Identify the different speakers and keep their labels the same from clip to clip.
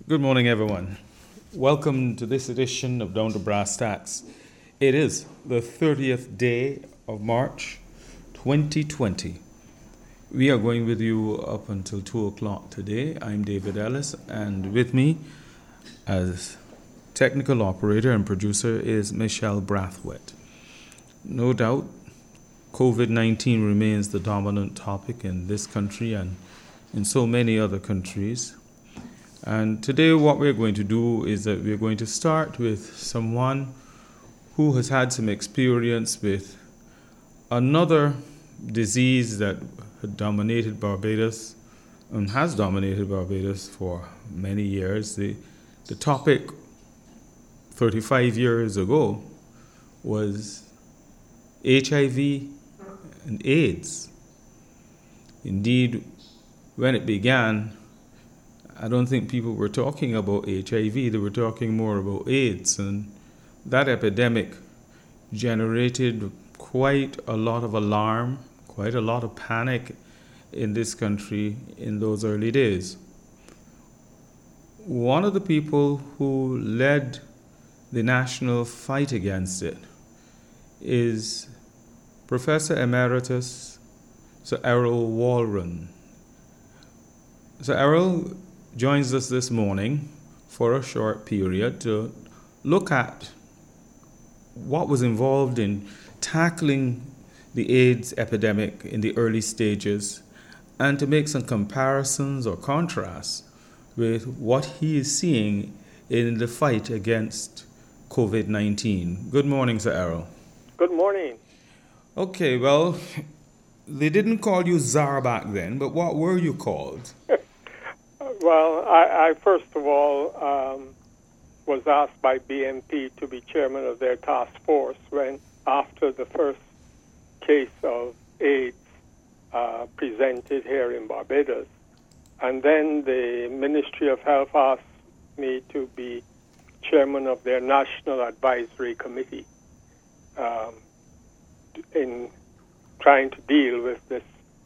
Speaker 1: Good morning, everyone. Welcome to this edition of Down to Brass Tacks. It is the 30th day of March 2020. We are going with you up until 2 o'clock today. I'm David Ellis, and with me as technical operator and producer is Michelle Brathwaite. No doubt, COVID-19 remains the dominant topic in this country and in so many other countries. And today what we're going to do is that we're going to start with someone who has had some experience with another disease that had dominated Barbados and has dominated Barbados for many years. The topic 35 years ago was HIV and AIDS. Indeed, when it began, I don't think people were talking about HIV, they were talking more about AIDS, and that epidemic generated quite a lot of alarm, quite a lot of panic in this country in those early days. One of the people who led the national fight against it is Professor Emeritus Sir Errol Walron. Sir Errol joins us this morning for a short period to look at what was involved in tackling the AIDS epidemic in the early stages and to make some comparisons or contrasts with what he is seeing in the fight against COVID-19. Good morning, Sir Errol.
Speaker 2: Good morning.
Speaker 1: Okay, well, they didn't call you Tsar back then, but what were you called?
Speaker 2: Well, I first of all was asked by BNP to be chairman of their task force when, after the first case of AIDS presented here in Barbados. And then the Ministry of Health asked me to be chairman of their National Advisory Committee in trying to deal with this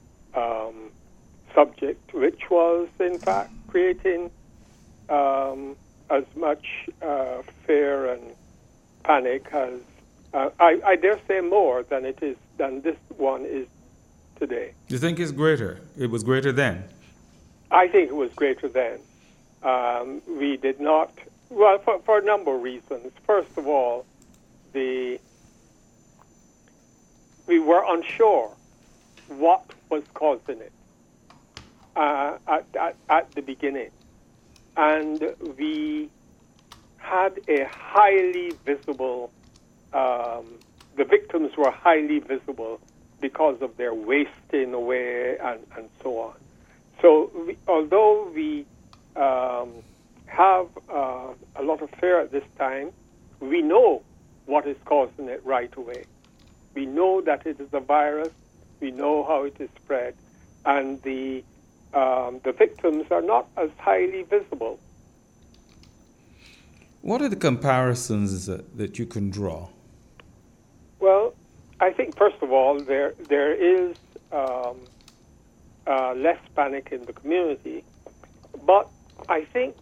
Speaker 2: subject, which was, in fact, creating as much fear and panic as I dare say more than this one is today.
Speaker 1: You think it's greater? It was greater then?
Speaker 2: I think it was greater then. We did not, well, for a number of reasons. First of all, we were unsure what was causing it at the beginning. And we had a highly visible, the victims were highly visible because of their wasting away and so on. So although we have a lot of fear at this time, we know what is causing it right away. We know that it is a virus. We know how it is spread. And the victims are not as highly visible.
Speaker 1: What are the comparisons that you can draw?
Speaker 2: Well, I think, first of all, there is less panic in the community. But I think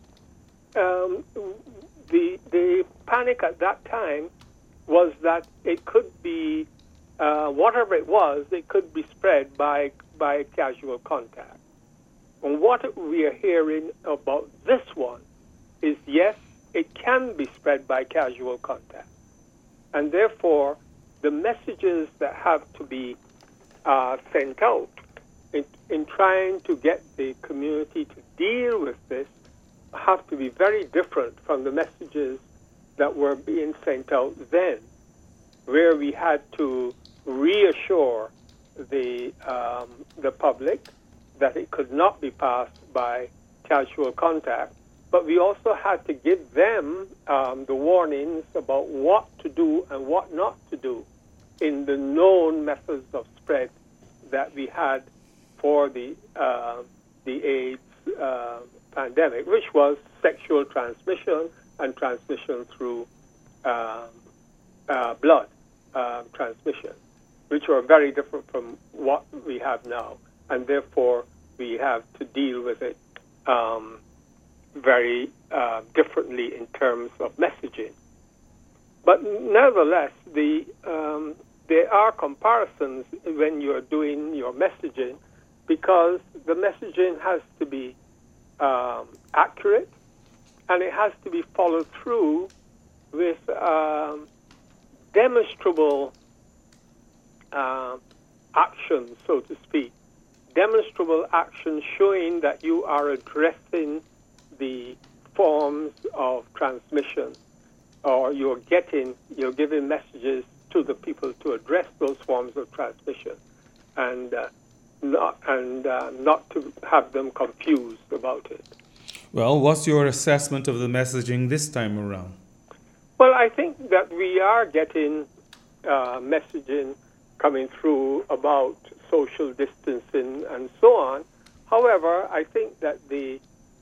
Speaker 2: the panic at that time was that it could be, whatever it was, it could be spread by casual contact. And what we are hearing about this one is, yes, it can be spread by casual contact. And therefore, the messages that have to be sent out in trying to get the community to deal with this have to be very different from the messages that were being sent out then, where we had to reassure the public that it could not be passed by casual contact, but we also had to give them the warnings about what to do and what not to do in the known methods of spread that we had for the AIDS pandemic, which was sexual transmission and transmission through blood transmission, which are very different from what we have now. And therefore, we have to deal with it very differently in terms of messaging. But nevertheless, there are comparisons when you're doing your messaging, because the messaging has to be accurate, and it has to be followed through with demonstrable actions, so to speak. Demonstrable actions showing that you are addressing the forms of transmission, or you're giving messages to the people to address those forms of transmission, and not to have them confused about it.
Speaker 1: Well, what's your assessment of the messaging this time around?
Speaker 2: Well, I think that we are getting messaging coming through about social distancing and so on. However, I think that the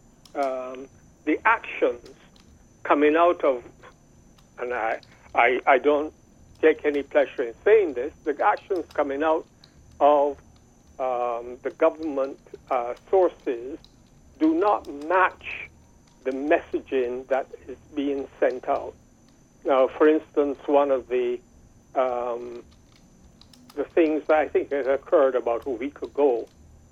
Speaker 2: actions coming out of, and I don't take any pleasure in saying this, the actions coming out of the government sources do not match the messaging that is being sent out. Now, for instance, one of the things that I think has occurred about a week ago,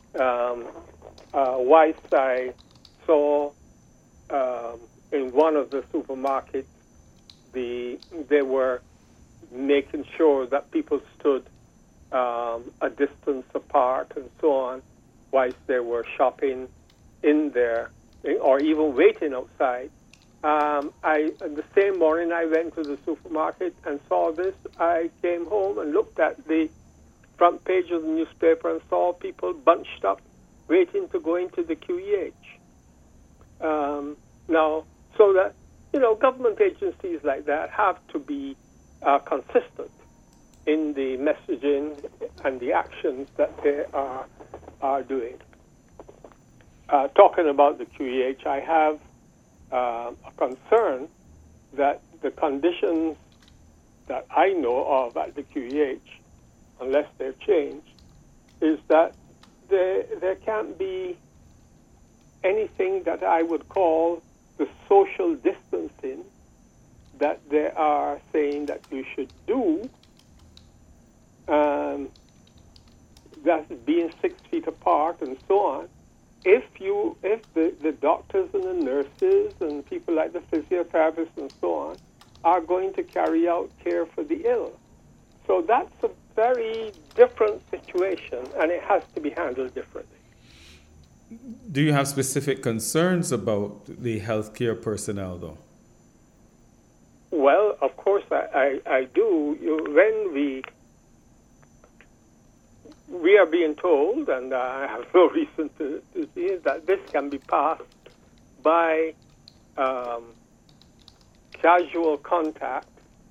Speaker 2: Weiss, I saw in one of the supermarkets, they were making sure that people stood a distance apart and so on, whilst they were shopping in there or even waiting outside. The same morning I went to the supermarket and saw this. I came home and looked at the front page of the newspaper and saw people bunched up waiting to go into the QEH. Now, so that, government agencies like that have to be consistent in the messaging and the actions that they are doing. Talking about the QEH, I have a concern that the conditions that I know of at the QEH, unless they've changed, is that there can't be anything that I would call the social distancing that they are saying that you should do, that's being 6 feet apart and so on, if the doctors and the nurses and people like the physiotherapists and so on are going to carry out care for the ill. So that's a very different situation, and it has to be handled differently.
Speaker 1: Do you have specific concerns about the healthcare personnel, though?
Speaker 2: Well, of course I do. When we are being told, and I have no reason to see that this can be passed by casual contact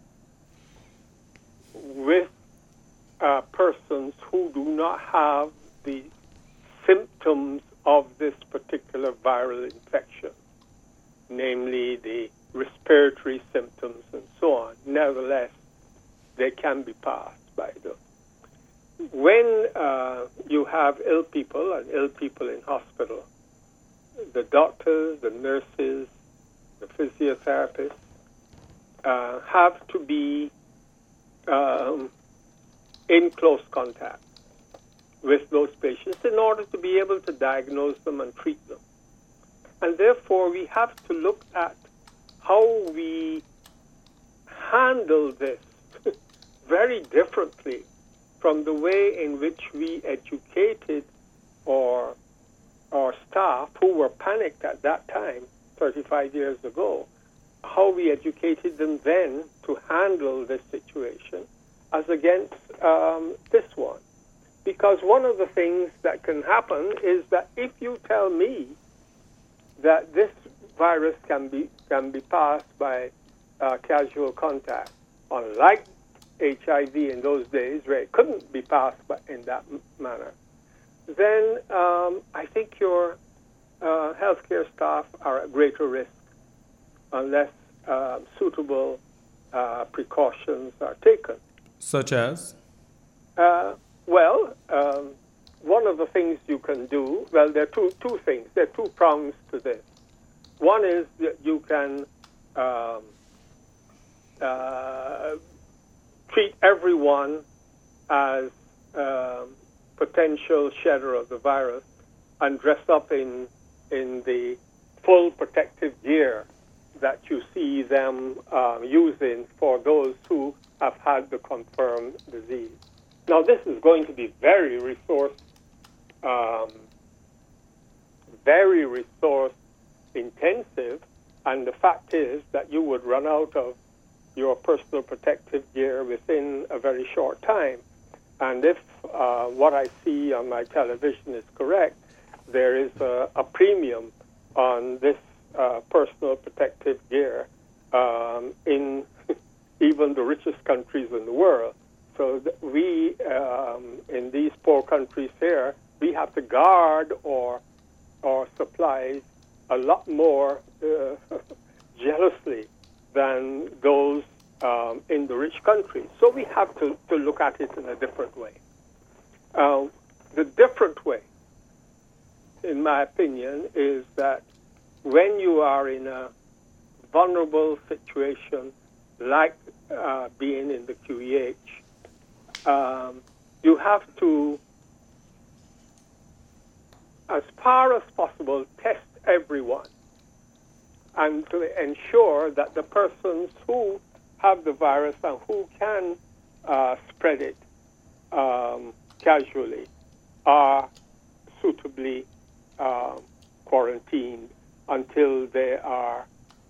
Speaker 2: with persons who do not have the symptoms of this particular viral infection, namely the respiratory symptoms and so on. Nevertheless, they can be passed by those. When you have ill people and ill people in hospital, the doctors, the nurses, the physiotherapists have to be in close contact with those patients in order to be able to diagnose them and treat them. And therefore, we have to look at how we handle this very differently from the way in which we educated our staff who were panicked at that time, 35 years ago, how we educated them then to handle this situation as against this one. Because one of the things that can happen is that if you tell me that this virus can be passed by casual contact, unlike HIV in those days where it couldn't be passed in that manner, then I think your healthcare staff are at greater risk unless suitable precautions are taken.
Speaker 1: Such as?
Speaker 2: One of the things you can do, well, there are two things. There are two prongs to this. One is that you can treat everyone as potential shedder of the virus and dress up in the full protective gear that you see them using for those who have had the confirmed disease. Now, this is going to be very resource intensive, and the fact is that you would run out of your personal protective gear within a very short time. And if what I see on my television is correct, there is a premium on this personal protective gear in even the richest countries in the world. So we, in these poor countries here, we have to guard our supplies a lot more jealously than those in the rich countries. So we have to look at it in a different way. The different way, in my opinion, is that when you are in a vulnerable situation like being in the QEH, you have to, as far as possible, test everyone and to ensure that the persons who have the virus and who can spread it casually are suitably quarantined until they are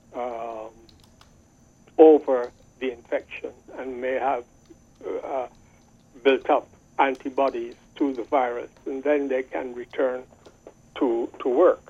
Speaker 2: over the infection and may have built up antibodies to the virus, and then they can return to work.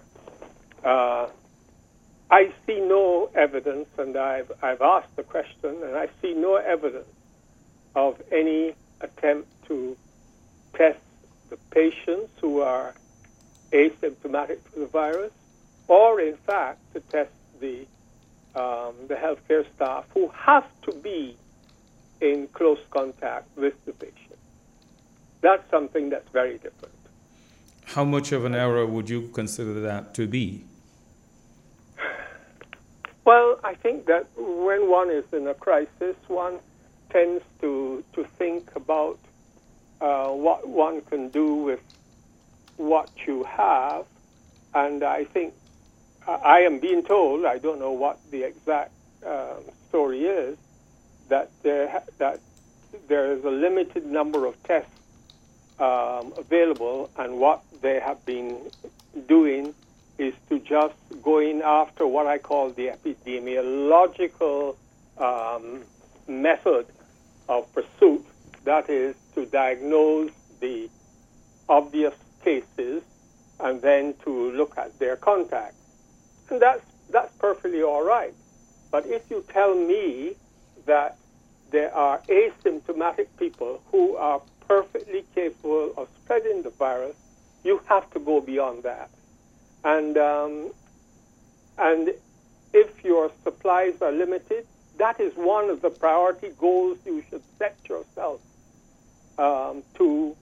Speaker 2: I see no evidence, and I've asked the question, and I see no evidence of any attempt to test the patients who are asymptomatic for the virus, or in fact to test the healthcare staff who have to be in close contact with the patient. That's something that's very different.
Speaker 1: How much of an error would you consider that to be?
Speaker 2: Well, I think that when one is in a crisis, one tends to think about what one can do with what you have, and I think I am being told, I don't know what the exact story is, that there is a limited number of tests available, and what they have been doing is to just going after what I call the epidemiological method of pursuit, that is to diagnose the obvious cases and then to look at their contacts. And that's perfectly all right. But if you tell me that there are asymptomatic people who are perfectly capable of spreading the virus, you have to go beyond that. And if your supplies are limited, that is one of the priority goals you should set yourself to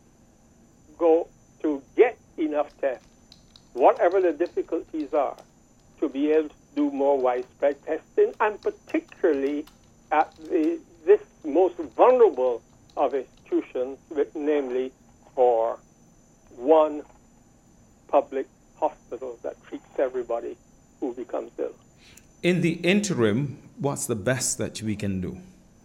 Speaker 2: get enough tests, whatever the difficulties are, to be able to do more widespread testing, and particularly at this most vulnerable of institutions, namely for one public hospital that treats everybody who becomes ill.
Speaker 1: In the interim, what's the best that we can do?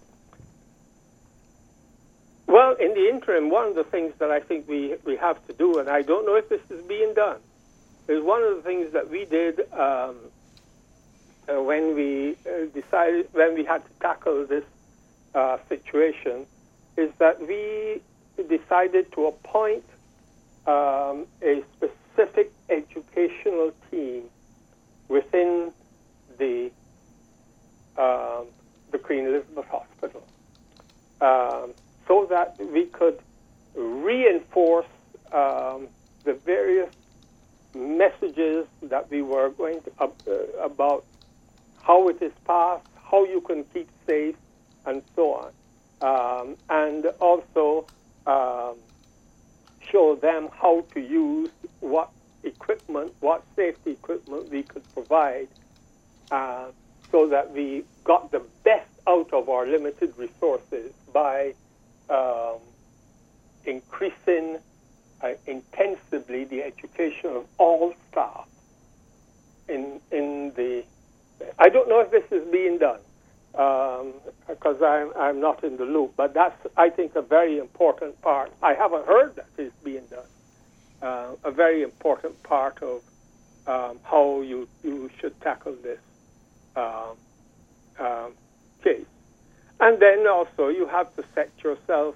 Speaker 2: Well, in the interim, one of the things that I think we have to do, and I don't know if this is being done, is one of the things that we did when we had to tackle this situation, is that we decided to appoint a specific educational team within the Queen Elizabeth Hospital, so that we could reinforce the various messages that we were going to about how it is passed, how you can keep safe, and so on, and also show them how to use what equipment, what safety equipment we could provide, so that we got the best out of our limited resources by increasing intensively the education of all staff in the. I don't know if this is being done because I'm not in the loop, but that's, I think, a very important part. I haven't heard that it's being done. A very important part of how you should tackle this case. And then also you have to set yourself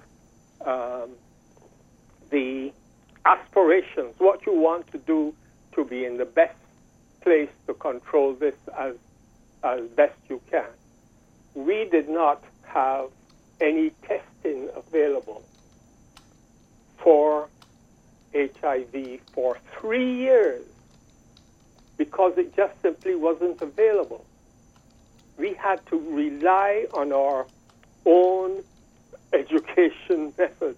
Speaker 2: the aspirations, what you want to do to be in the best place to control this as best you can. We did not have any testing available for HIV for 3 years because it just simply wasn't available. We had to rely on our own education methods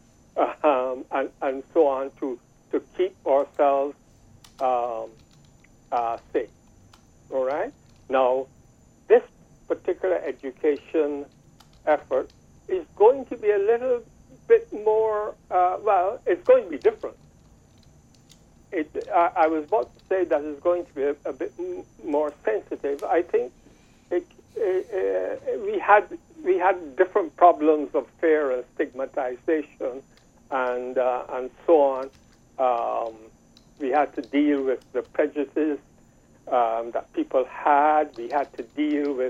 Speaker 2: and so on to keep ourselves safe. All right? Now, this particular education effort is going to be a little bit more, it's going to be different. I was about to say that it's going to be a bit more sensitive. I think we had different problems of fear and stigmatization and so on. We had to deal with the prejudices that people had. We had to deal with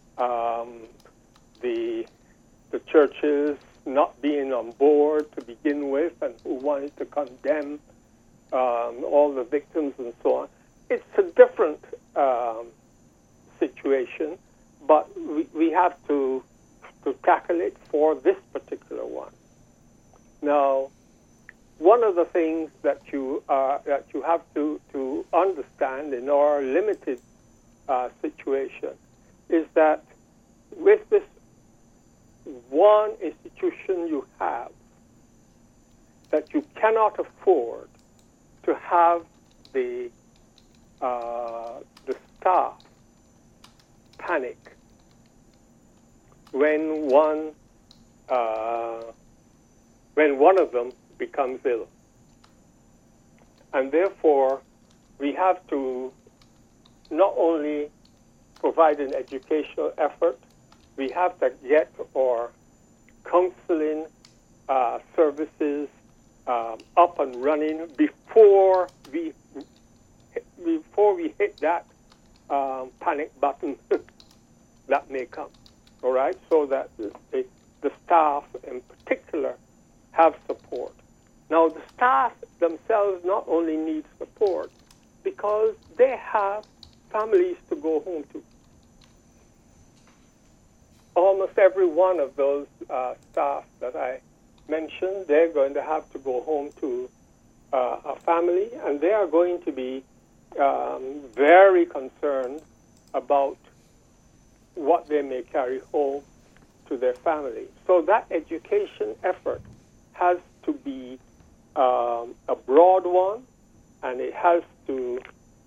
Speaker 2: the churches not being on board to begin with and who wanted to condemn all the victims and so on. It's a different situation, but we have to tackle it for this particular one. Now, one of the things that you have to understand in our limited situation is that with this one institution you have, that you cannot afford to have the staff panic when one of them becomes ill. And therefore, we have to not only provide an educational effort, we have to get our counseling services up and running before we hit that panic button that may come. All right, so that the staff in particular have support. Now, the staff themselves not only need support because they have families to go home to. Almost every one of those staff that I mentioned, they're going to have to go home to a family, and they are going to be very concerned about what they may carry home to their family. So that education effort has to be a broad one, and it has to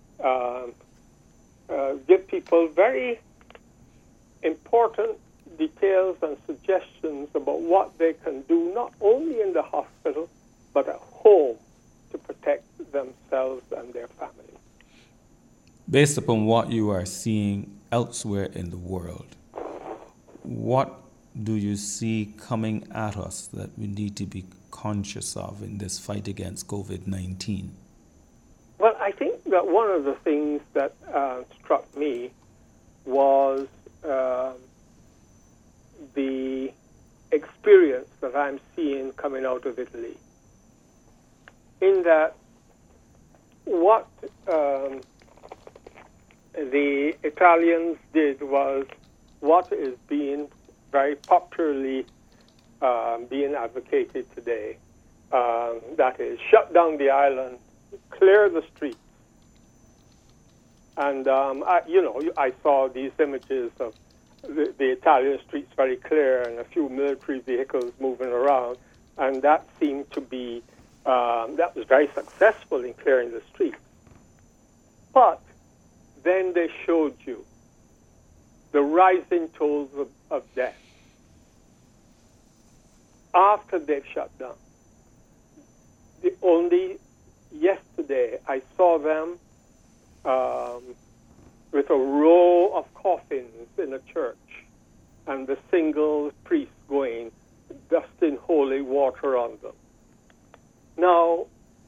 Speaker 2: give people very important details and suggestions about what they can do, not only in the hospital, but at home to protect themselves and their families.
Speaker 1: Based upon what you are seeing elsewhere in the world, what do you see coming at us that we need to be conscious of in this fight against COVID-19?
Speaker 2: Well, I think that one of the things that struck me was the experience that I'm seeing coming out of Italy. In that, what the Italians did was what is being very popularly being advocated today. That is, shut down the island, clear the streets. And, I saw these images of the Italian streets very clear and a few military vehicles moving around, and that seemed to be that was very successful in clearing the street. But then they showed you the rising tolls of death after they've shut down. Only yesterday I saw them with a row of coffins in a church and the single priest going, dusting holy water on them. Now,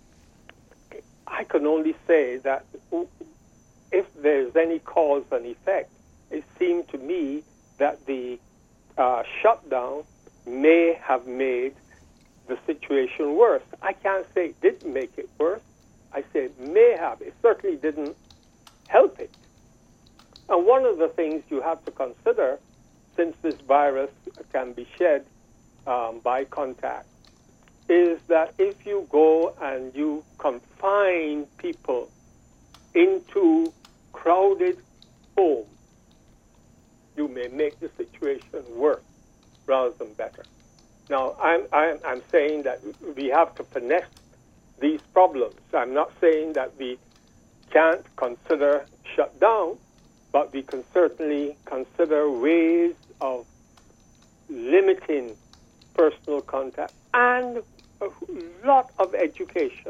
Speaker 2: I can only say that if there's any cause and effect, it seemed to me that the shutdown may have made the situation worse. I can't say it didn't make it worse. I say it may have. It certainly didn't help it. And one of the things you have to consider, since this virus can be shed by contact, is that if you go and you confine people into crowded homes, you may make the situation worse rather than better. Now, I'm saying that we have to finesse these problems. I'm not saying that we can't consider shutdown, but we can certainly consider ways of limiting personal contact and a lot of education.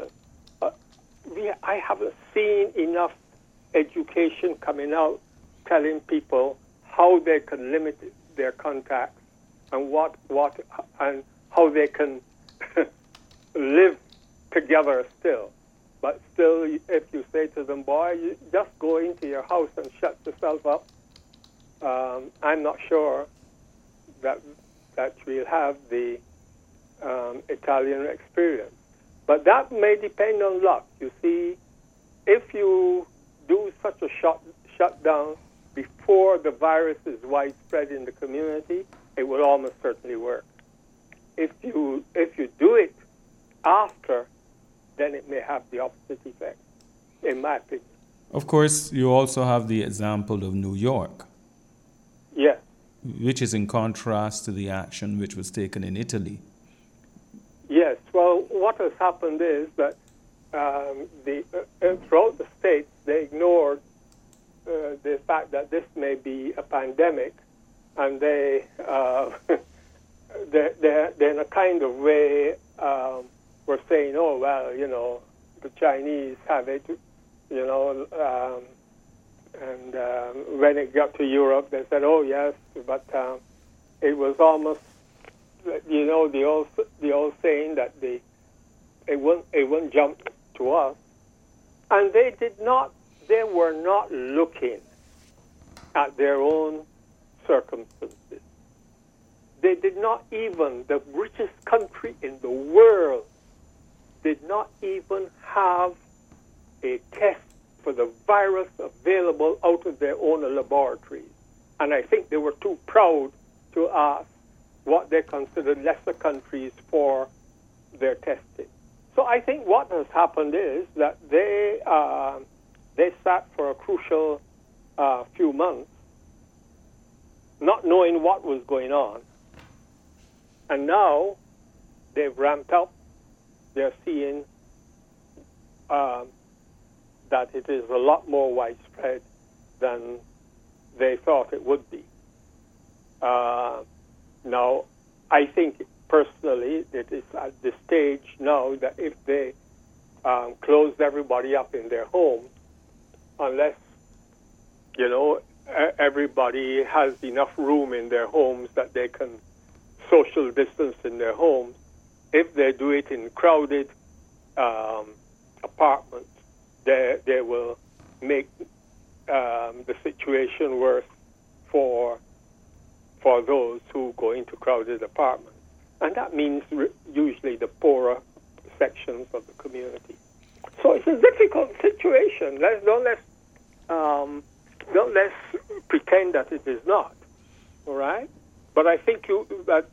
Speaker 2: I haven't seen enough education coming out telling people how they can limit their contacts and what and how they can live together still. But still, if you say to them, boy, you just go into your house and shut yourself up, I'm not sure that we'll have the Italian experience. But that may depend on luck. You see, if you do such a shutdown before the virus is widespread in the community, it will almost certainly work. If you do it after, then it may have the opposite effect, in my opinion.
Speaker 1: Of course, you also have the example of New York.
Speaker 2: Yes.
Speaker 1: Which is in contrast to the action which was taken in Italy.
Speaker 2: Yes. Well, what has happened is that throughout the states, they ignored the fact that this may be a pandemic, and they're in a kind of way were saying, oh, well, the Chinese have it, and when it got to Europe, they said, oh, yes, but it was almost, the old saying that it won't jump to us. And they were not looking at their own circumstances. They did not even, the richest country in the world, did not even have a test for the virus available out of their own laboratories. And I think they were too proud to ask what they considered lesser countries for their testing. So I think what has happened is that they sat for a crucial few months not knowing what was going on. And now they've ramped up. They're seeing that it is a lot more widespread than they thought it would be. Now, I think personally it is at the stage now that if they closed everybody up in their homes, unless, everybody has enough room in their homes that they can social distance in their homes, if they do it in crowded apartments, they will make the situation worse for those who go into crowded apartments. And that means usually the poorer sections of the community. So it's a difficult situation. Don't let's pretend that it is not. All right? But I think you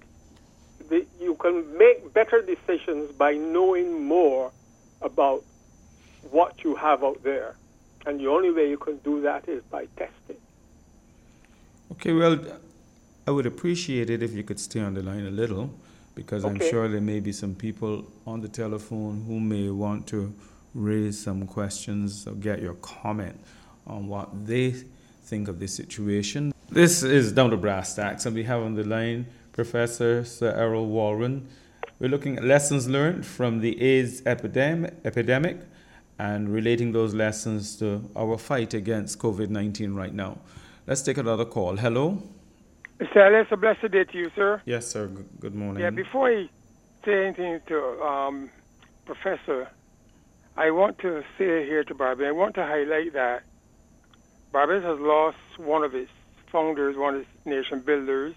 Speaker 2: can make better decisions by knowing more about what you have out there. And the only way you can do that is by testing.
Speaker 1: Okay, well, I would appreciate it if you could stay on the line a little, because I'm sure there may be some people on the telephone who may want to raise some questions or get your comment on what they think of this situation. This is Down to Brass Tacks, and we have on the line Professor Sir Errol Walren. We're looking at lessons learned from the AIDS epidemic and relating those lessons to our fight against COVID-19 right now. Let's take another call. Hello?
Speaker 3: Mr. Ellis, a blessed day to you, sir.
Speaker 1: Yes, sir. Good morning.
Speaker 3: Yeah, before I say anything to Professor, I want to say here to Barbados, I want to highlight that Barbados has lost one of its founders, one of its nation builders,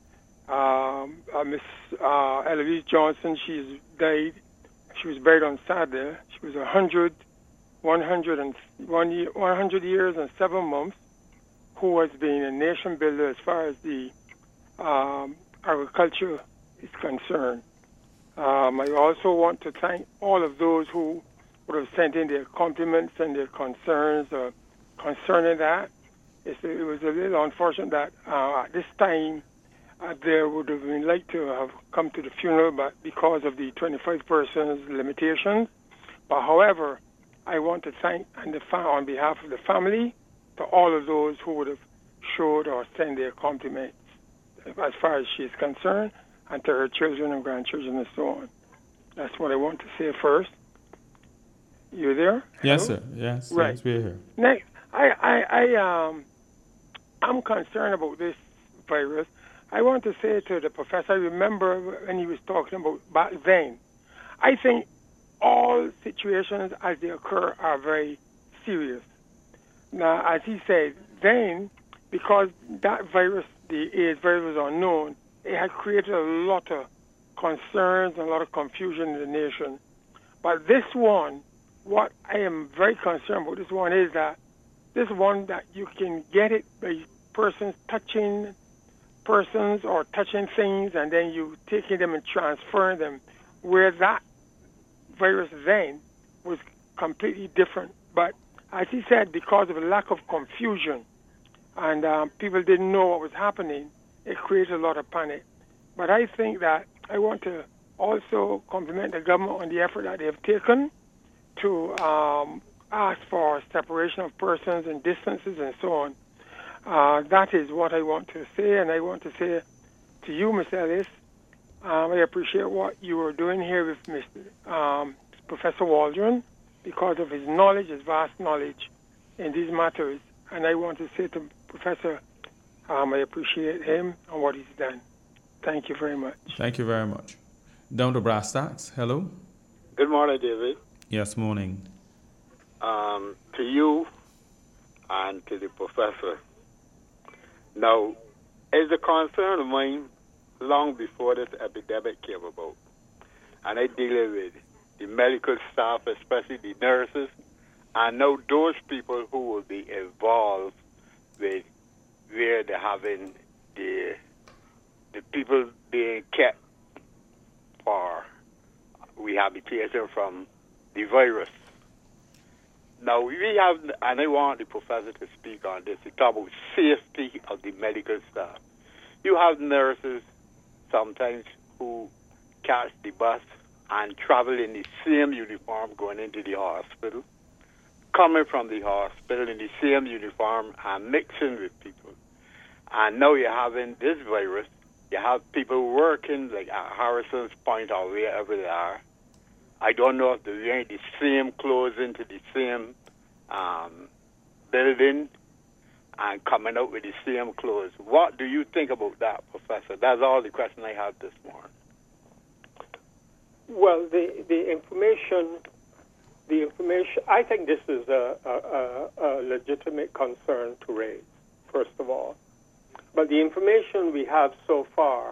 Speaker 3: Miss Eloise Johnson. She's died. She was buried on Saturday. She was 100 years and 7 months, who has been a nation builder as far as the agriculture is concerned. I also want to thank all of those who would have sent in their compliments and their concerns concerning that. It was a little unfortunate that at this time there would have been like to have come to the funeral, but because of the 25 persons limitations. But however, I want to thank on behalf of the family to all of those who would have showed or sent their compliments as far as she is concerned, and to her children and grandchildren and so on. That's what I want to say first. You there?
Speaker 1: Yes,
Speaker 3: Hello?
Speaker 1: sir. Yes,
Speaker 3: right.
Speaker 1: Yes, we're here.
Speaker 3: Next, I'm concerned about this virus. I want to say to the professor, I remember when he was talking about back then, I think all situations as they occur are very serious. Now, as he said, then, because that virus, the AIDS virus, was unknown, it had created a lot of concerns and a lot of confusion in the nation. But this one, what I am very concerned about this one is that this one that you can get it by persons touching persons or touching things, and then you taking them and transferring them, where that virus then was completely different. But as he said, because of a lack of confusion and people didn't know what was happening, it created a lot of panic. But I think that I want to also compliment the government on the effort that they have taken to ask for separation of persons and distances and so on. That is what I want to say, and I want to say to you, Mr. Ellis, I appreciate what you are doing here with Professor Waldron because of his knowledge, his vast knowledge in these matters. And I want to say to Professor, I appreciate him and what he's done. Thank you very much.
Speaker 1: Thank you very much. Down to Brass Tacks. Hello?
Speaker 4: Good morning, David.
Speaker 1: Yes, morning.
Speaker 4: To you and to the professor. Now, it's a concern of mine long before this epidemic came about. And I deal with the medical staff, especially the nurses, and now those people who will be involved with where they're having the people being kept for rehabilitation from the virus. Now, we have, and I want the professor to speak on this, to talk about safety of the medical staff. You have nurses sometimes who catch the bus and travel in the same uniform going into the hospital, coming from the hospital in the same uniform and mixing with people. And now you're having this virus. You have people working like at Harrison's Point or wherever they are. I don't know if they're wearing the same clothes into the same building and coming out with the same clothes. What do you think about that, Professor? That's all the question I have this morning.
Speaker 2: Well, the information, I think this is a legitimate concern to raise, first of all. But the information we have so far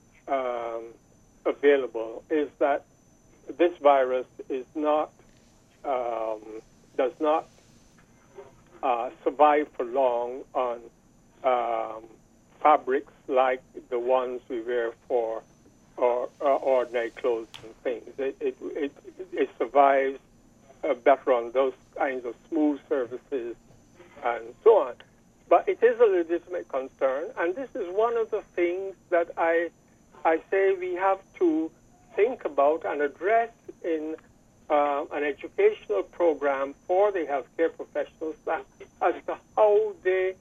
Speaker 2: available is that this virus is not, does not survive for long on fabrics like the ones we wear for ordinary clothes and things. It survives better on those kinds of smooth surfaces and so on. But it is a legitimate concern, and this is one of the things that I I say we have to think about and address in an educational program for the healthcare professionals as to how they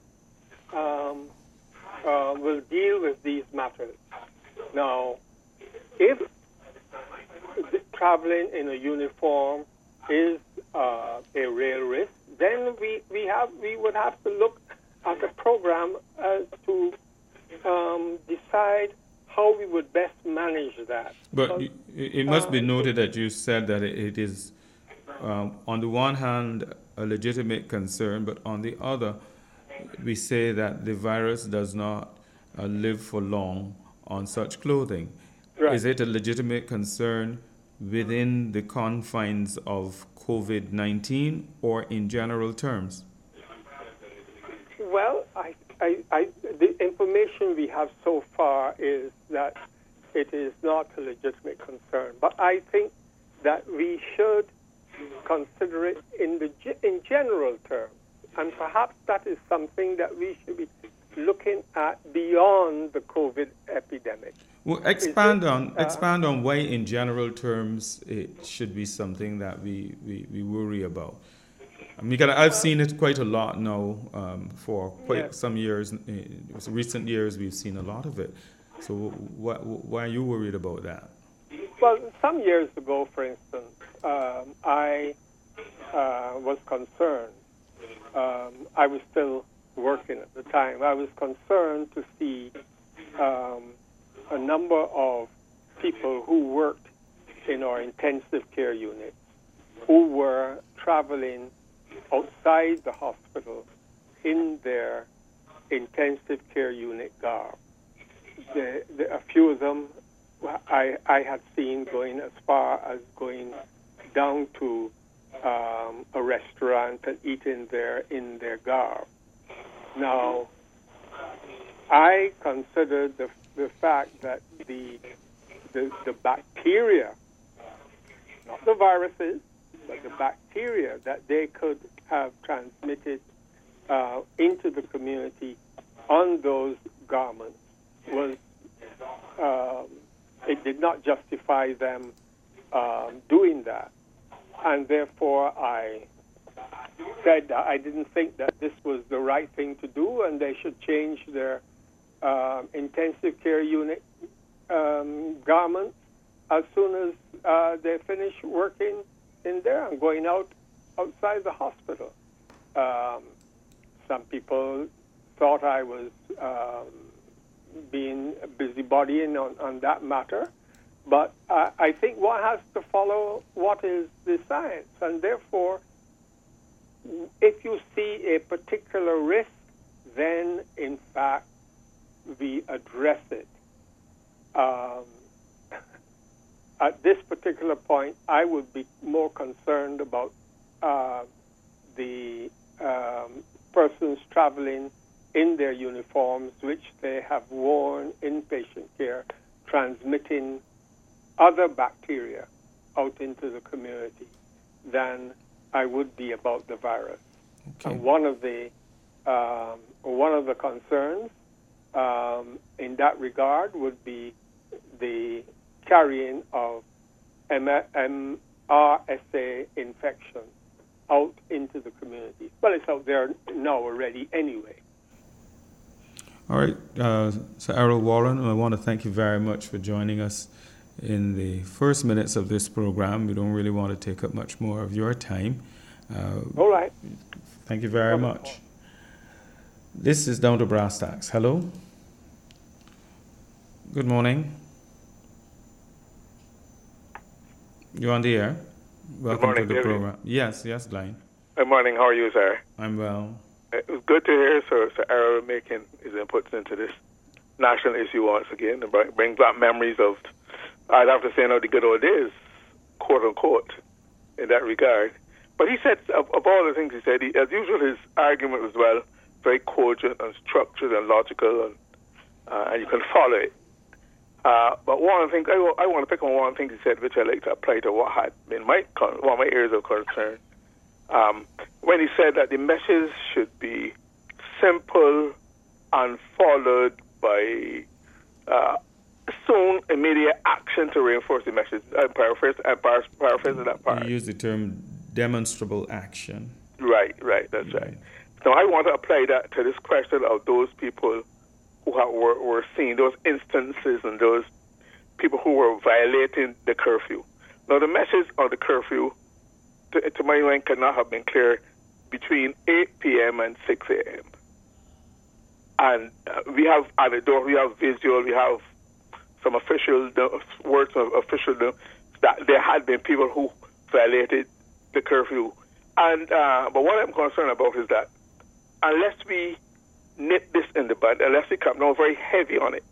Speaker 2: will deal with these matters. Now, if traveling in a uniform is a real risk, then we would have to look at a program to decide how we would best manage that.
Speaker 1: But it must be noted that you said that it is, on the one hand, a legitimate concern, but on the other, we say that the virus does not live for long on such clothing.
Speaker 2: Right.
Speaker 1: Is it a legitimate concern within the confines of COVID-19 or in general terms?
Speaker 2: Well, the information we have so far is that it is not a legitimate concern. But I think that we should consider it in general terms. And perhaps that is something that we should be looking at beyond the COVID epidemic.
Speaker 1: Well, expand on why, in general terms, it should be something that we worry about. I mean, I've seen it quite a lot now for quite some years. In recent years, we've seen a lot of it. So why are you worried about that?
Speaker 2: Well, some years ago, for instance, I was concerned. I was still working at the time. I was concerned to see a number of people who worked in our intensive care units who were traveling outside the hospital in their intensive care unit garb. A few of them I had seen going as far as going down to a restaurant and eating there in their garb. Now, I considered the fact that the bacteria, not the viruses, but the bacteria that they could have transmitted into the community on those garments was, it did not justify them doing that. And therefore, I said that I didn't think that this was the right thing to do, and they should change their intensive care unit garments as soon as they finish working in there and going outside the hospital. Some people thought I was being a busybodying on that matter, but I think one has to follow what is the science, and therefore, if you see a particular risk, then in fact we address it. At this particular point, I would be more concerned about the persons traveling in their uniforms, which they have worn in patient care, transmitting other bacteria out into the community than I would be about the virus.
Speaker 1: Okay.
Speaker 2: And one of the concerns in that regard would be the carrying of MRSA infection out into the community. Well, it's out there now already anyway.
Speaker 1: All right, so Errol Warren, I want to thank you very much for joining us in the first minutes of this program. We don't really want to take up much more of your time.
Speaker 2: All right.
Speaker 1: Thank you very much. This is Down to Brass Tacks. Hello. Good morning. You're on the air. Welcome
Speaker 5: morning,
Speaker 1: to the
Speaker 5: David.
Speaker 1: program. Yes, Glenn.
Speaker 5: Good morning. How are you, sir?
Speaker 1: I'm well.
Speaker 5: It was good to hear Sir Errol making his inputs into this national issue once again, and brings back memories of, I'd have to say, the good old days, quote unquote, in that regard. But he said, of all the things he said, as usual, his argument was, well, very cogent and structured and logical, and you can follow it. But one of the things, I want to pick on one of the things he said, which I like to apply to what had been one of my areas of concern. When he said that the message should be simple and followed by soon, immediate action to reinforce the message. I'm paraphrasing that part.
Speaker 1: You use the term demonstrable action.
Speaker 5: Right, that's right. Now, I want to apply that to this question of those people who were seeing those instances and those people who were violating the curfew. Now, the message of the curfew, to my mind, cannot have been clear between 8 p.m. and 6 a.m. And we have anecdote, we have visual, we have some official words of official that there had been people who violated the curfew. And but what I'm concerned about is that unless we nip this in the bud, unless we come down very heavy on it,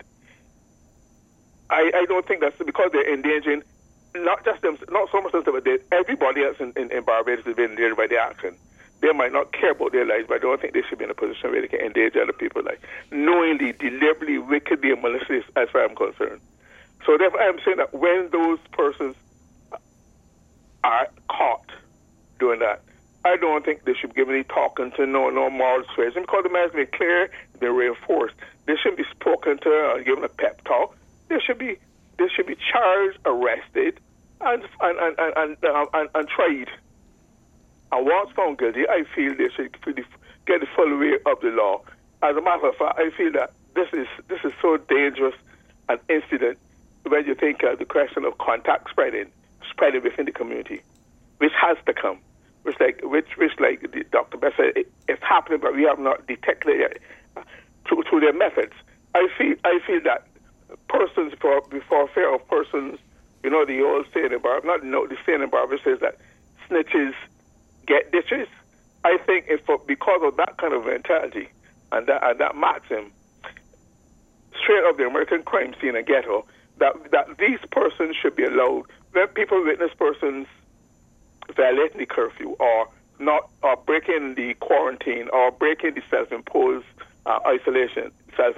Speaker 5: I don't think that's because they're endangering not just them, not so much themselves, but everybody else in Barbados has been endangered by the action. They might not care about their lives, but I don't think they should be in a position where they can endanger other people, like knowingly, deliberately, wickedly, and maliciously, as far as I'm concerned. So therefore, I'm saying that when those persons are caught doing that, I don't think they should be given any talking to, no moral persuasion, because the message is clear, they're reinforced. They shouldn't be spoken to or given a pep talk. They should be charged, arrested, and tried. And once found guilty, I feel they should get the full weight of the law. As a matter of fact, I feel that this is so dangerous an incident when you think of the question of contact spreading within the community, which has to come, which like Dr. Best said, it's happening, but we have not detected it yet through their methods. I feel that persons before fear of persons, you know, the old saying in Barbados, the saying in Barbados says that snitches get ditches. I think because of that kind of mentality and that maxim, straight up the American crime scene and ghetto, that these persons should be allowed, when people witness persons violating the curfew or breaking the quarantine or breaking the self-imposed isolation,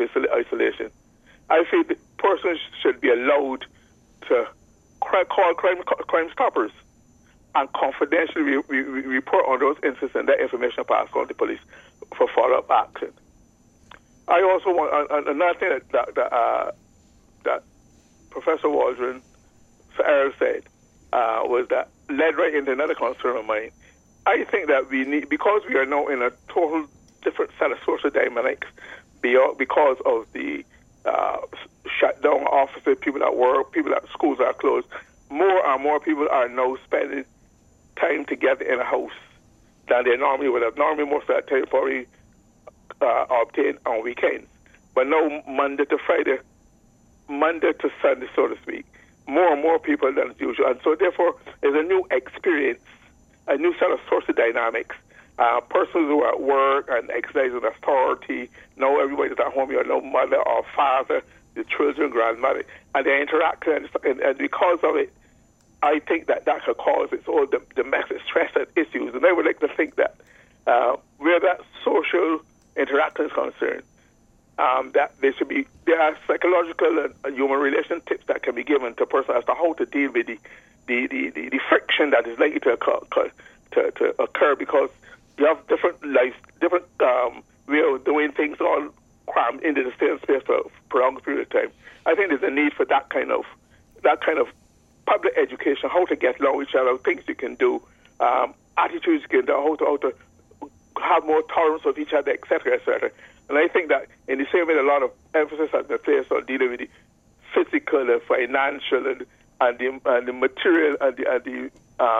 Speaker 5: I feel that persons should be allowed to call crime stoppers and confidentially report on those incidents and that information passed on to the police for follow-up action. I also want another thing that Professor Waldron said was that led right into another concern of mine. I think that we need, because we are now in a total different set of social dynamics because of the shutdown offices, people at work, people at schools are closed, more and more people are now spending time together in a house than they normally would have. Normally, most of that time probably obtained on weekends. But now, Monday to Friday, Monday to Sunday, so to speak, more and more people than usual. And so, therefore, there's a new experience, a new set of social dynamics. Persons who are at work and exercising authority, now everybody's at home, you're no mother or father, the children, grandmother, and they interact, and because of it, I think that could cause its own domestic stress and issues. And I would like to think that where that social interaction is concerned, that there are psychological and human relation tips that can be given to a person as to how to deal with the friction that is likely to occur because you have different lives, different way of doing things all crammed into the same space for a prolonged period of time. I think there's a need for that kind of public education, how to get along with each other, things you can do, attitudes you can do, how to have more tolerance of each other, etc., etc. And I think that in the same way, a lot of emphasis has been placed on dealing with the physical, the financial, and the material and the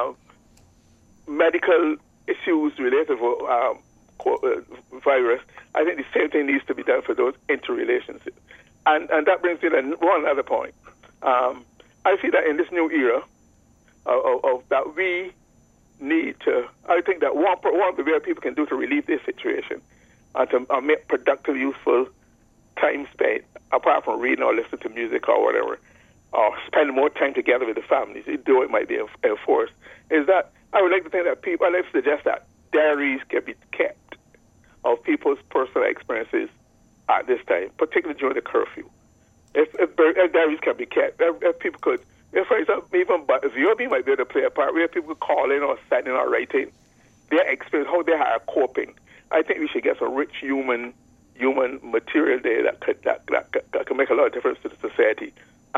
Speaker 5: medical issues related to virus. I think the same thing needs to be done for those interrelationships. And that brings me to one other point. I feel that in this new era of that we need to, I think that one of the ways people can do to relieve this situation and to make productive, useful time spent, apart from reading or listening to music or whatever, or spend more time together with the families, though it might be enforced, is that I would like to think that I'd like to suggest that diaries can be kept of people's personal experiences at this time, particularly during the curfew. If diaries can be kept, if people could, for example, even VOB might be able to play a part where people could call in or send in or writing their experience, how they are coping. I think we should get some rich human material there that could make a lot of difference to the society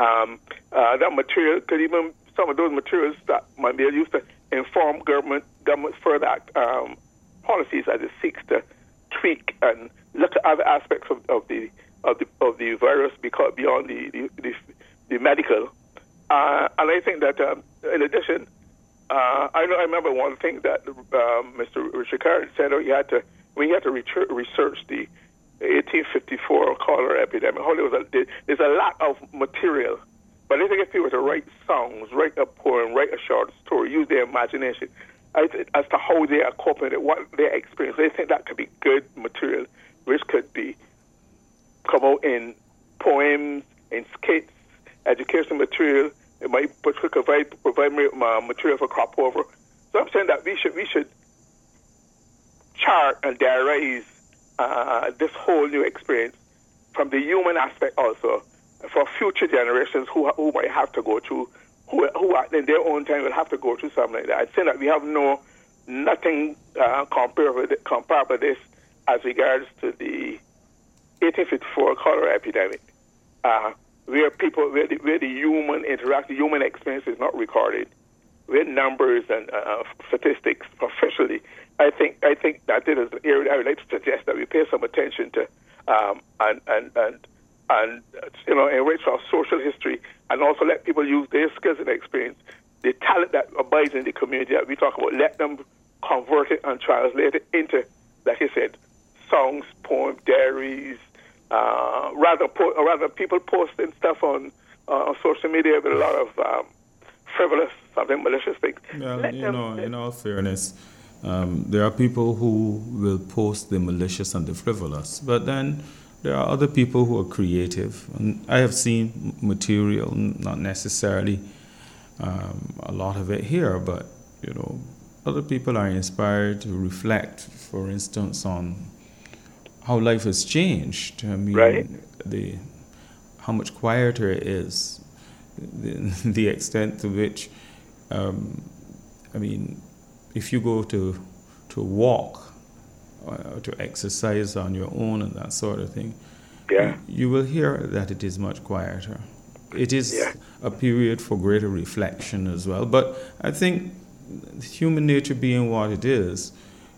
Speaker 5: that material could even, some of those materials that might be used to inform government further policies as it seeks to tweak and look at other aspects of the virus because beyond the medical. And I think that in addition, I remember one thing that Mr. Richard Carter said, we had to research the 1854 cholera epidemic. There's a lot of material, but I think if you were to write songs, write a poem, write a short story, use their imagination as to how they are coping with it, what their experience, I think that could be good material, which could be come out in poems, in skits, educational material. It might provide material for crop over. So I'm saying that we should chart and diarize this whole new experience from the human aspect also for future generations who might have to go through, who in their own time will have to go through something like that. I'd say that we have nothing comparable to this as regards to the 1854 cholera epidemic, where the human interaction, human experience is not recorded, with numbers and statistics officially. I think that it is an area I would like to suggest that we pay some attention to, and enrich our social history, and also let people use their skills and experience, the talent that abides in the community that we talk about. Let them convert it and translate it into, like I said, songs, poems, diaries. Rather people posting stuff on social media with a lot of frivolous, something malicious things.
Speaker 1: Well, in all fairness, there are people who will post the malicious and the frivolous, but then there are other people who are creative. And I have seen material, not necessarily a lot of it here, but other people are inspired to reflect, for instance, on how life has changed. I mean,
Speaker 5: right.
Speaker 1: How much quieter it is, the extent to which, if you go to walk, to exercise on your own and that sort of thing, you will hear that it is much quieter. It is a period for greater reflection as well. But I think human nature being what it is,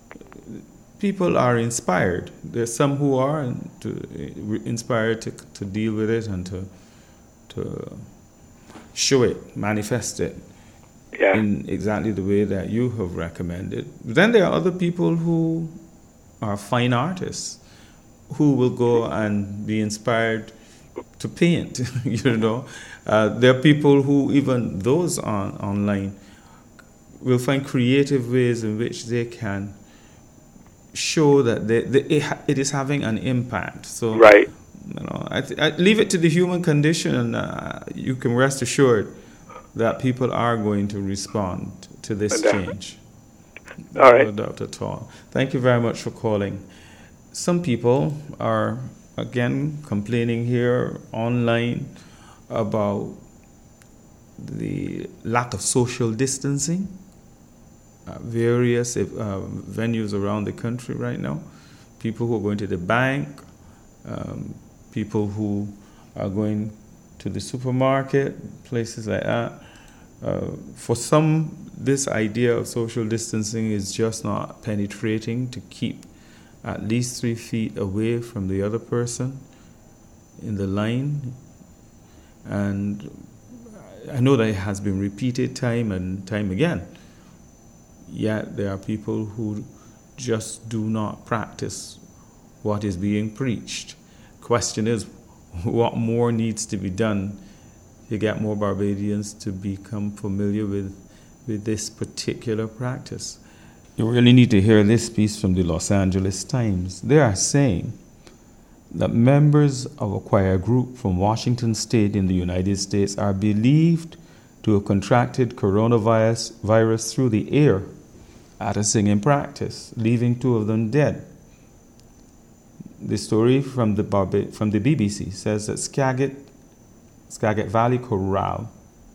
Speaker 1: people are inspired. There's some who are inspired to deal with it and to show it, manifest it in exactly the way that you have recommended. Then there are other people who are fine artists who will go and be inspired to paint. There are people who, even those online, will find creative ways in which they can show that it is having an impact. So,
Speaker 5: right.
Speaker 1: I leave it to the human condition, and you can rest assured that people are going to respond to this change.
Speaker 5: All right.
Speaker 1: No doubt at all. Thank you very much for calling. Some people are, again, complaining here online about the lack of social distancing. Various venues around the country right now. People who are going to the bank, people who are going to the supermarket, places like that. For some, this idea of social distancing is just not penetrating, to keep at least 3 feet away from the other person in the line. And I know that it has been repeated time and time again. Yet there are people who just do not practice what is being preached. Question is, what more needs to be done to get more Barbadians to become familiar with this particular practice? You really need to hear this piece from the Los Angeles Times. They are saying that members of a choir group from Washington State in the United States are believed to have contracted coronavirus through the air at a singing practice, leaving 2 of them dead. The story from the BBC says that Skagit Valley Chorale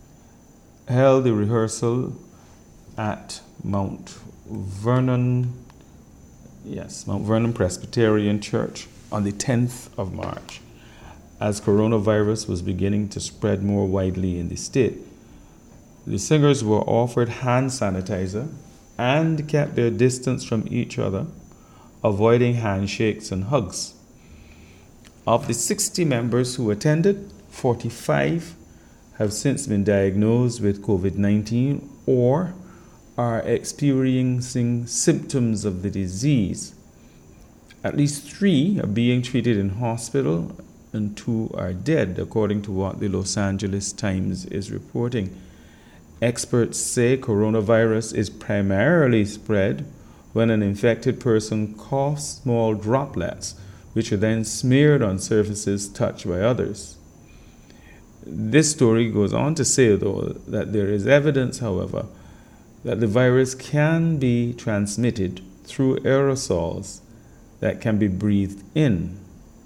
Speaker 1: held the rehearsal at Mount Vernon Presbyterian Church on the 10th of March. as coronavirus was beginning to spread more widely in the state. The singers were offered hand sanitizer and kept their distance from each other, avoiding handshakes and hugs. Of the 60 members who attended, 45 have since been diagnosed with COVID-19 or are experiencing symptoms of the disease. At least 3 are being treated in hospital and 2 are dead, according to what the Los Angeles Times is reporting. Experts say coronavirus is primarily spread when an infected person coughs small droplets, which are then smeared on surfaces touched by others. This story goes on to say, though, that there is evidence, however, that the virus can be transmitted through aerosols that can be breathed in.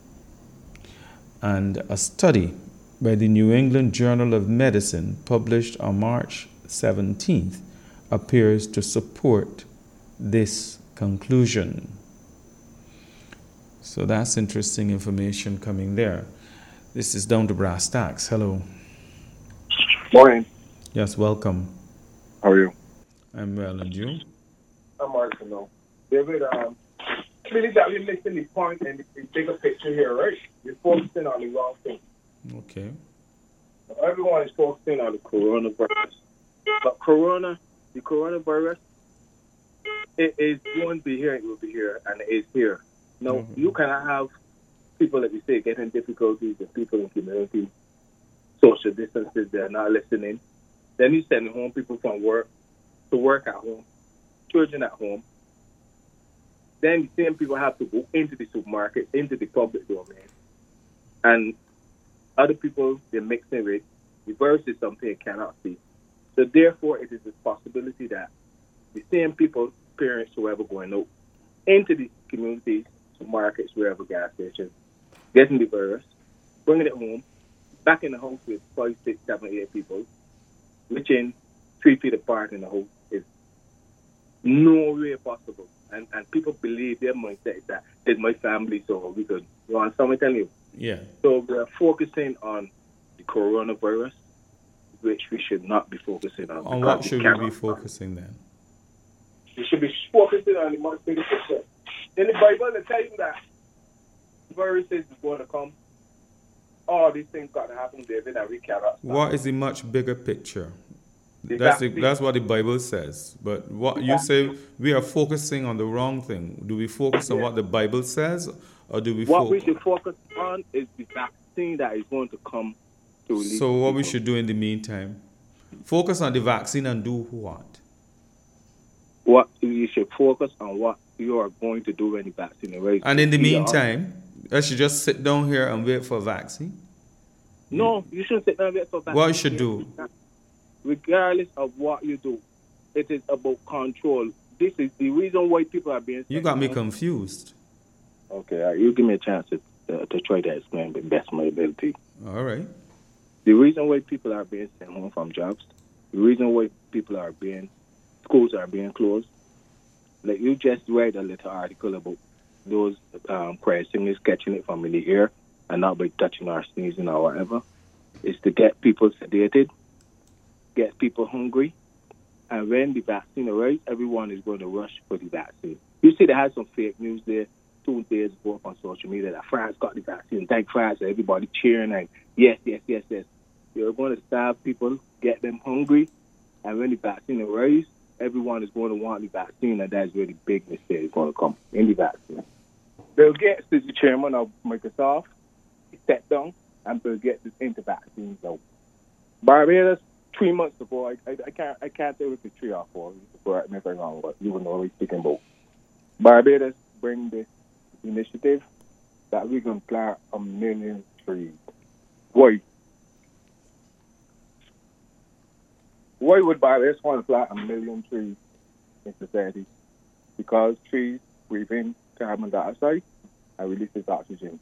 Speaker 1: And a study by the New England Journal of Medicine, published on March 17th, appears to support this conclusion. So that's interesting information coming there. This is Down to Brass Tacks. Hello.
Speaker 6: Morning.
Speaker 1: Yes, welcome.
Speaker 6: How are you?
Speaker 1: I'm well, and you?
Speaker 6: I'm Arsenal. David, I believe that we're missing the point and the bigger picture here, right? You're focusing on the wrong thing.
Speaker 1: Okay.
Speaker 6: Everyone is focusing on the coronavirus. But the coronavirus, it is going to be here, it will be here, and it is here. Now, you cannot have people, like you say, getting difficulties with people in community, social distances, they're not listening. Then you send home people from work to work at home, children at home. Then the same people have to go into the supermarket, into the public domain. And other people, they're mixing with. The virus is something you cannot see. So therefore, it is a possibility that the same people, parents, whoever going out into the communities, markets, wherever, gas stations, getting the virus, bringing it home, back in the house with 5, 6, 7, 8 people, which in 3 feet apart in the house is no way possible. And people believe their mindset is that it's my family, so we could. You want someone tell you?
Speaker 1: Yeah.
Speaker 6: So we're focusing on the coronavirus, which we should not be focusing on.
Speaker 1: On what should we be focusing then?
Speaker 6: We should be focusing on the much bigger picture. In the Bible, they tell you that viruses is going to come. All these things got to happen, David, and we cannot stop.
Speaker 1: What is the much bigger picture? That's what the Bible says. But what you say, we are focusing on the wrong thing. Do we focus on what the Bible says, or do we
Speaker 6: What we should focus on is the vaccine that is going to come to release.
Speaker 1: So what we should do in the meantime? Focus on the vaccine and do what?
Speaker 6: What you should focus on what you are going to do when the vaccine arrives.
Speaker 1: And in the meantime, I should just sit down here and wait for a vaccine?
Speaker 6: No, you shouldn't sit down and wait for a vaccine.
Speaker 1: What you should do?
Speaker 6: Regardless of what you do, it is about control. This is the reason why people are being...
Speaker 1: You got me confused.
Speaker 6: Okay, you give me a chance to try to explain the best of my ability.
Speaker 1: All right.
Speaker 6: The reason why people are being sent home from jobs, the reason why schools are being closed, like you just read a little article about those choir singers catching it from in the air and not by touching or sneezing or whatever, is to get people sedated, get people hungry, and when the vaccine arrives, everyone is going to rush for the vaccine. You see, they had some fake news there 2 days ago on social media that France got the vaccine. Thank France, everybody cheering and yes. You're going to starve people, get them hungry, and when the vaccine arrives, everyone is going to want the vaccine, and that's where the big mistake is going to come, in the vaccine. Bill Gates is the chairman of Microsoft. He stepped down, and Bill Gates is into vaccines now. Barbados, 3 months ago, I can't tell if it's 3 or 4, correct me if I'm wrong, but you will know what we're speaking about. Barbados bring this initiative that we're going to plant 1 million trees. Why? Why would Barbados want to plant 1 million trees in society? Because trees breathe in carbon dioxide and releases oxygen.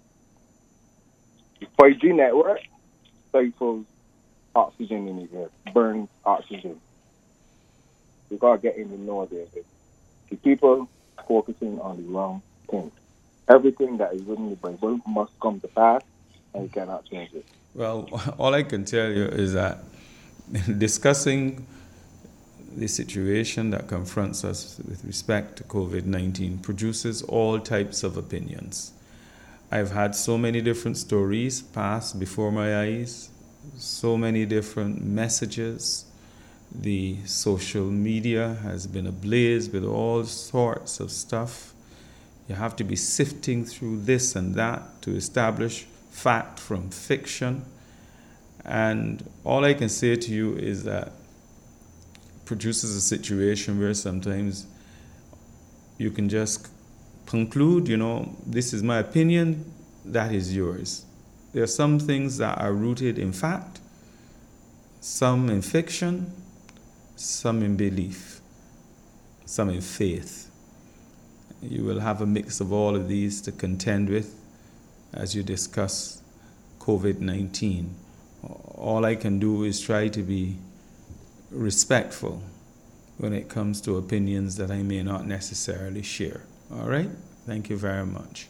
Speaker 6: The 5G network stifles oxygen in the air, burns oxygen. We got to get in the know there. The people focusing on the wrong thing. Everything that is written in the Bible must come to pass, and you cannot change it.
Speaker 1: Well, all I can tell you is that discussing the situation that confronts us with respect to COVID-19 produces all types of opinions. I've had so many different stories pass before my eyes, so many different messages. The social media has been ablaze with all sorts of stuff. You have to be sifting through this and that to establish fact from fiction. And all I can say to you is that produces a situation where sometimes you can just conclude, this is my opinion, that is yours. There are some things that are rooted in fact, some in fiction, some in belief, some in faith. You will have a mix of all of these to contend with as you discuss COVID-19. All I can do is try to be respectful when it comes to opinions that I may not necessarily share. All right? Thank you very much.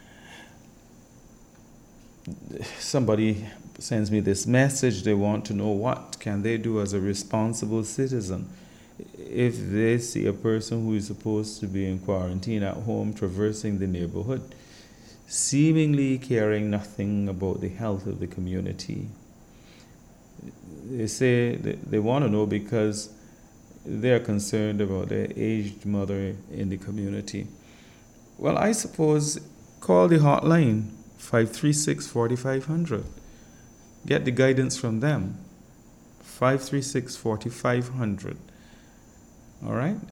Speaker 1: Somebody sends me this message. They want to know what can they do as a responsible citizen if they see a person who is supposed to be in quarantine at home traversing the neighborhood, seemingly caring nothing about the health of the community. They say they want to know because they're concerned about their aged mother in the community. Well, I suppose call the hotline, 536-4500. Get the guidance from them, 536-4500. All right?